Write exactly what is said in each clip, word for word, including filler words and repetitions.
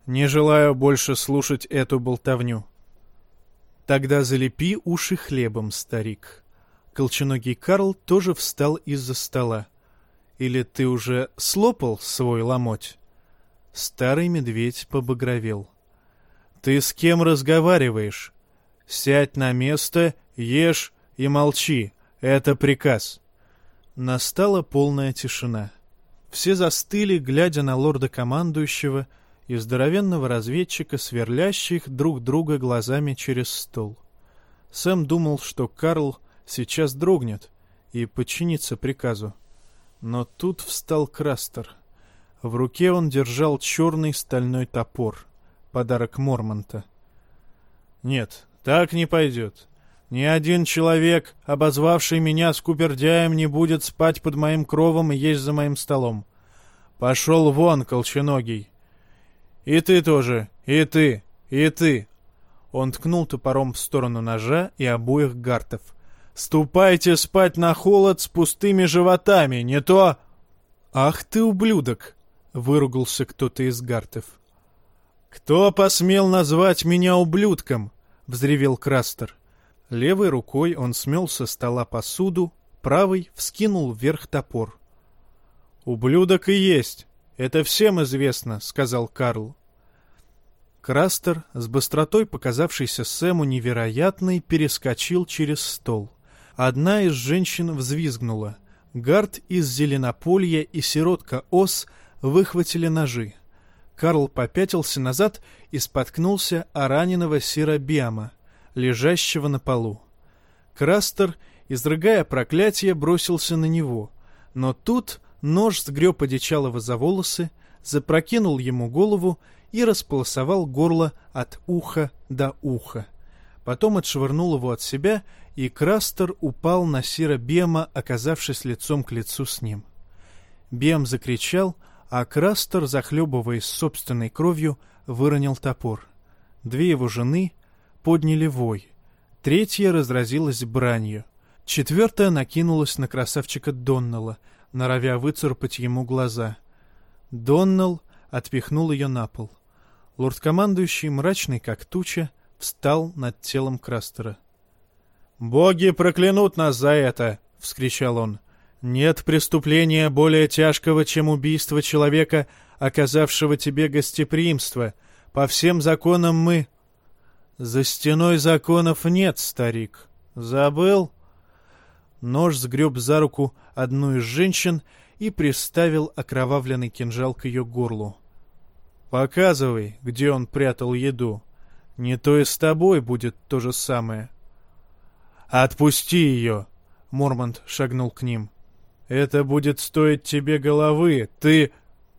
Не желаю больше слушать эту болтовню. Тогда залепи уши хлебом, старик. Колченогий Карл тоже встал из-за стола. Или ты уже слопал свой ломоть? Старый медведь побагровел. Ты с кем разговариваешь? Сядь на место, ешь и молчи. Это приказ. Настала полная тишина. Все застыли, глядя на лорда-командующего и здоровенного разведчика, сверлящих друг друга глазами через стол. Сэм думал, что Карл сейчас дрогнет и подчинится приказу. Но тут встал Крастер. В руке он держал черный стальной топор, подарок Мормонта. «Нет, так не пойдет. Ни один человек, обозвавший меня скупердяем, не будет спать под моим кровом и есть за моим столом. Пошел вон, колченогий. И ты тоже, и ты, и ты!» Он ткнул топором в сторону ножа и обоих гартов. «Ступайте спать на холод с пустыми животами, не то...» «Ах ты, ублюдок!» — выругался кто-то из гартов. «Кто посмел назвать меня ублюдком?» — взревел Крастер. Левой рукой он смел со стола посуду, правой вскинул вверх топор. «Ублюдок и есть. Это всем известно», — сказал Карл. Крастер, с быстротой показавшейся Сэму невероятной, перескочил через стол. Одна из женщин взвизгнула. Гард из Зеленополья и сиротка Ос выхватили ножи. Карл попятился назад и споткнулся о раненого сира Биама, лежащего на полу. Крастер, изрыгая проклятие, бросился на него, но тут нож сгреб одичалого за волосы, запрокинул ему голову и располосовал горло от уха до уха. Потом отшвырнул его от себя, и Крастер упал на сира Биама, оказавшись лицом к лицу с ним. Биам закричал, а Крастер, захлебываясь собственной кровью, выронил топор. Две его жены подняли вой. Третья разразилась бранью. Четвертая накинулась на красавчика Доннелла, норовя выцарапать ему глаза. Доннелл отпихнул ее на пол. Лорд-командующий, мрачный как туча, встал над телом Крастера. «Боги проклянут нас за это!» — вскричал он. «Нет преступления более тяжкого, чем убийство человека, оказавшего тебе гостеприимство. По всем законам мы...» «За стеной законов нет, старик. Забыл?» Нож сгреб за руку одну из женщин и приставил окровавленный кинжал к ее горлу. «Показывай, где он прятал еду. Не то и с тобой будет то же самое». «Отпусти ее!» — Мормонт шагнул к ним. «Это будет стоить тебе головы, ты...»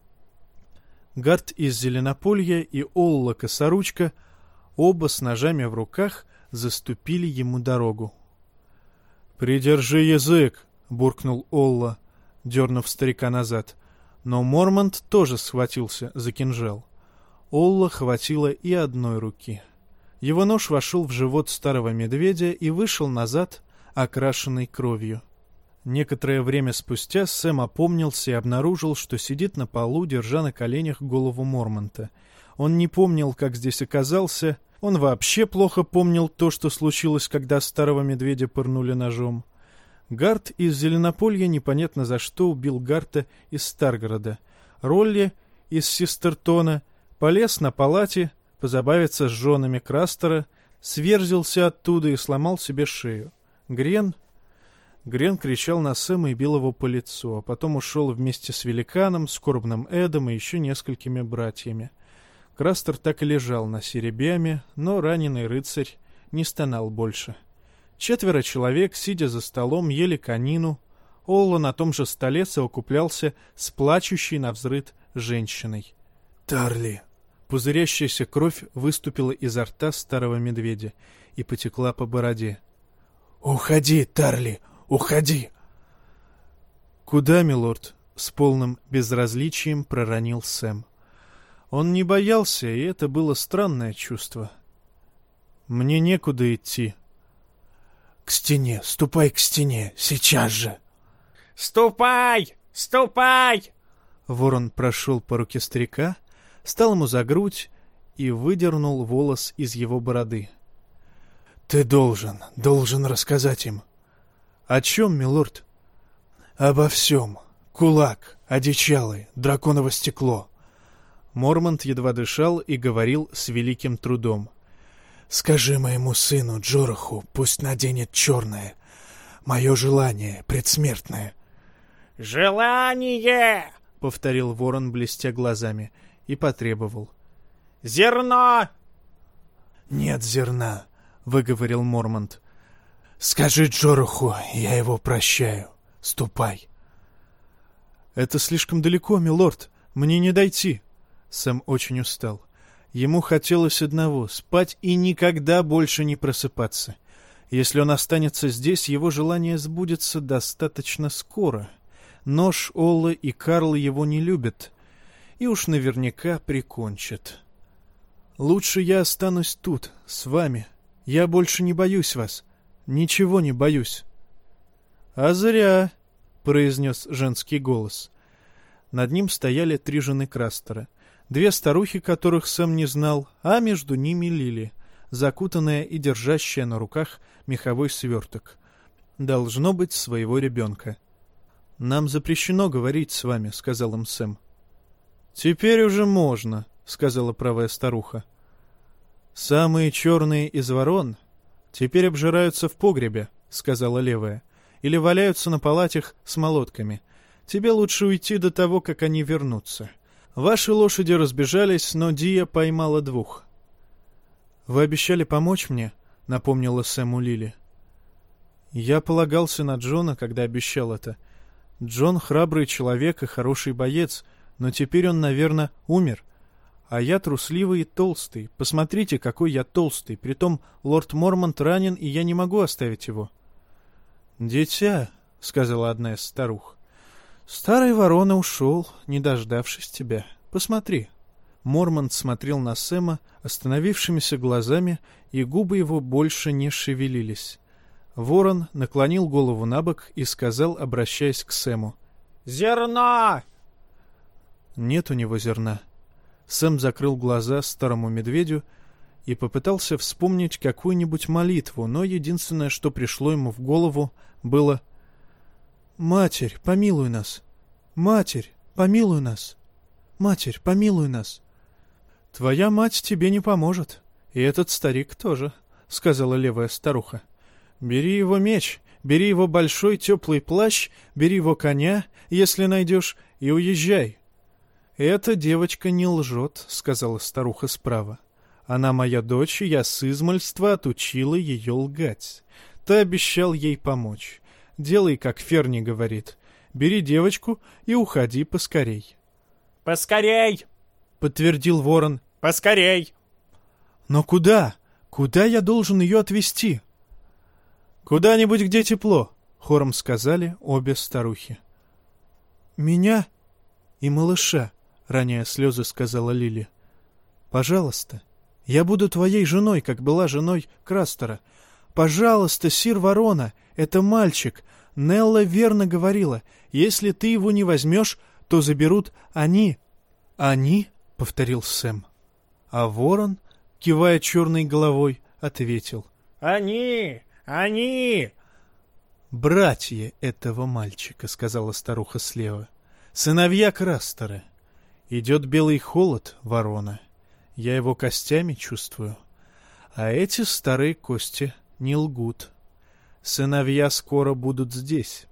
Гард из Зеленополья и Олла Косоручка, оба с ножами в руках, заступили ему дорогу. «Придержи язык!» — буркнул Олла, дернув старика назад. Но Мормонт тоже схватился за кинжал. Олла хватило и одной руки. Его нож вошел в живот старого медведя и вышел назад, окрашенный кровью. Некоторое время спустя Сэм опомнился и обнаружил, что сидит на полу, держа на коленях голову Мормонта. Он не помнил, как здесь оказался. Он вообще плохо помнил то, что случилось, когда старого медведя пырнули ножом. Гард из Зеленополья непонятно за что убил Гарта из Старгорода. Ролли из Систертона полез на палате позабавиться с женами Крастера, сверзился оттуда и сломал себе шею. Грен... Грен кричал на Сэма и бил его по лицу, а потом ушел вместе с Великаном, Скорбным Эдом и еще несколькими братьями. Крастер так и лежал на сире Биаме, но раненый рыцарь не стонал больше. Четверо человек, сидя за столом, ели конину. Олла на том же столе совокуплялся с плачущей навзрыд женщиной. «Тарли!» Пузырящаяся кровь выступила изо рта старого медведя и потекла по бороде. «Уходи, Тарли, уходи!» «Куда, милорд?» — с полным безразличием проронил Сэм. Он не боялся, и это было странное чувство. «Мне некуда идти». «К стене, ступай к стене, сейчас же!» «Ступай! Ступай!» Ворон прошел по руке старика, стал ему за грудь, и выдернул волос из его бороды. «Ты должен, должен рассказать им». «О чем, милорд?» «Обо всем. Кулак, одичалый, драконово стекло». Мормонт едва дышал и говорил с великим трудом. «Скажи моему сыну Джораху, пусть наденет черное. Мое желание предсмертное». «Желание!» — повторил ворон, блестя глазами, и потребовал. «Зерно!» «Нет зерна», — выговорил Мормонт. «Скажи Джораху, я его прощаю. Ступай». «Это слишком далеко, милорд. Мне не дойти». Сэм очень устал. Ему хотелось одного — спать и никогда больше не просыпаться. Если он останется здесь, его желание сбудется достаточно скоро. Нож, Олла и Карл его не любят, и уж наверняка прикончат. «Лучше я останусь тут, с вами. Я больше не боюсь вас. Ничего не боюсь». «А зря», — произнес женский голос. Над ним стояли три жены Крастера. Две старухи, которых Сэм не знал, а между ними Лили, закутанная и держащая на руках меховой сверток. Должно быть, своего ребенка. «Нам запрещено говорить с вами», — сказал им Сэм. «Теперь уже можно», — сказала правая старуха. «Самые черные из ворон теперь обжираются в погребе», — сказала левая, «или валяются на палатях с молотками. Тебе лучше уйти до того, как они вернутся. Ваши лошади разбежались, но Дия поймала двух». «Вы обещали помочь мне», — напомнила Сэму Лили. «Я полагался на Джона, когда обещал это. Джон храбрый человек и хороший боец, но теперь он, наверное, умер. А я трусливый и толстый. Посмотрите, какой я толстый. Притом лорд Мормонт ранен, и я не могу оставить его». «Дитя», — сказала одна из старух, — «старый ворона ушел, не дождавшись тебя. Посмотри». Мормонт смотрел на Сэма остановившимися глазами, и губы его больше не шевелились. Ворон наклонил голову набок и сказал, обращаясь к Сэму: «Зерно!» «Нет у него зерна». Сэм закрыл глаза старому медведю и попытался вспомнить какую-нибудь молитву, но единственное, что пришло ему в голову, было: «Матерь, помилуй нас! Матерь, помилуй нас! Матерь, помилуй нас!» «Твоя мать тебе не поможет, и этот старик тоже», — сказала левая старуха. «Бери его меч, бери его большой теплый плащ, бери его коня, если найдешь, и уезжай». «Эта девочка не лжет», — сказала старуха справа. «Она моя дочь, и я с измальства отучила ее лгать. Ты обещал ей помочь. Делай, как Ферни говорит. Бери девочку и уходи поскорей». «Поскорей!» — подтвердил ворон. «Поскорей!» «Но куда? Куда я должен ее отвезти?» «Куда-нибудь, где тепло», — хором сказали обе старухи. «Меня и малыша», — роняя слезы, сказала Лили. «Пожалуйста, я буду твоей женой, как была женой Крастера. Пожалуйста, сир Ворона, это мальчик. Нелла верно говорила, если ты его не возьмешь, то заберут они». «Они?» — повторил Сэм. А ворон, кивая черной головой, ответил: «Они! Они!» «Братья этого мальчика», — сказала старуха слева. «Сыновья Крастера. Идет белый холод, ворона. Я его костями чувствую. А эти старые кости не лгут. Сыновья скоро будут здесь».